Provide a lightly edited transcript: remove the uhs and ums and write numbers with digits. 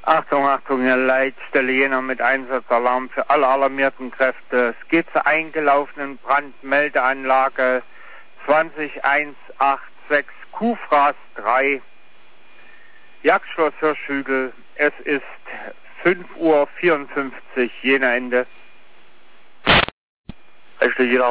Achtung, Achtung, ihr Leitstelle Jena mit Einsatzalarm für alle alarmierten Kräfte. Skizze eingelaufenen Brandmeldeanlage 20186 Kufras 3. Jagdschloss Hirschhügel. Es ist 5:54 Uhr, Jena Ende. Leitstelle Jena.